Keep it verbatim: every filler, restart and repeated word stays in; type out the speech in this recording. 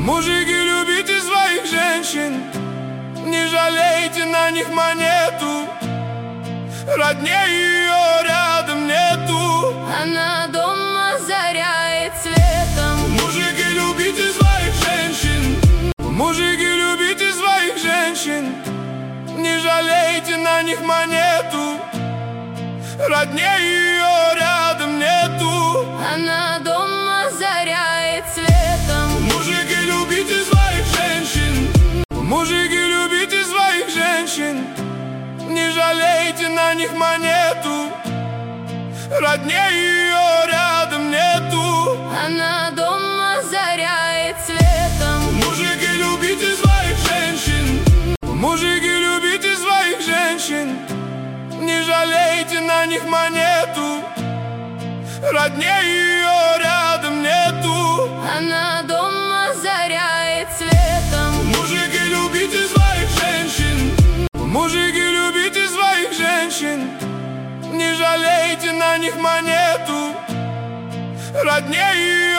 Мужики, любите своих женщин, не жалейте на них монету. Роднее ее рядом нету, она дома озаряет светом. Мужики, любите своих женщин, мужики, любите своих женщин, не жалейте на них монету. Роднее ее рядом нету, она дома озаряет светом. Мужики, любите своих женщин, мужики, любите своих женщин, не жалейте на них монету. Роднее ее рядом нету, она дома озаряет светом. Мужики, любите своих женщин, мужики, любите своих женщин, не жалейте на них монету. Роднее ее рядом нету, она дома озаряет светом. Мужики, любите своих женщин, мужики, любите своих женщин, не жалейте на них монету. Роднее ее